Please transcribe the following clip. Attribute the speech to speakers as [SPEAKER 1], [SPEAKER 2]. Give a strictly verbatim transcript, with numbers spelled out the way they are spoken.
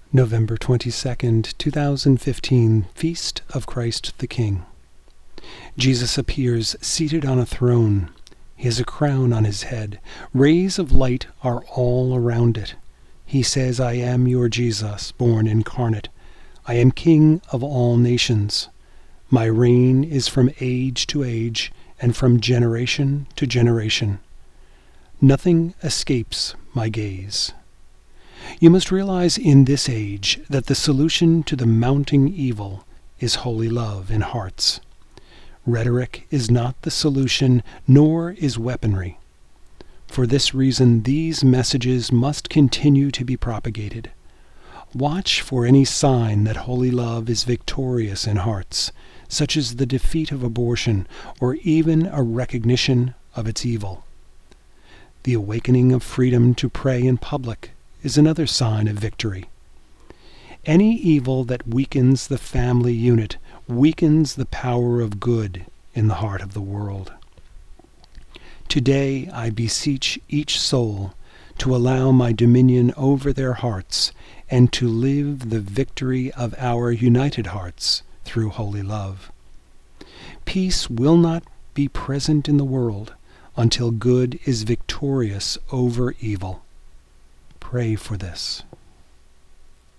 [SPEAKER 1] November twenty-second, two thousand fifteen, Feast of Christ the King. Jesus appears seated on a throne. He has a crown on his head. Rays of light are all around it. He says, "I am your Jesus, born incarnate. I am King of all nations. My reign is from age to age and from generation to generation. Nothing escapes my gaze." You must realize in this age that the solution to the mounting evil is holy love in hearts. Rhetoric is not the solution, nor is weaponry. For this reason, these messages must continue to be propagated. Watch for any sign that holy love is victorious in hearts, such as the defeat of abortion or even a recognition of its evil. The awakening of freedom to pray in public is another sign of victory. Any evil that weakens the family unit weakens the power of good in the heart of the world. Today I beseech each soul to allow my dominion over their hearts and to live the victory of our united hearts through holy love. Peace will not be present in the world until good is victorious over evil. Pray for this.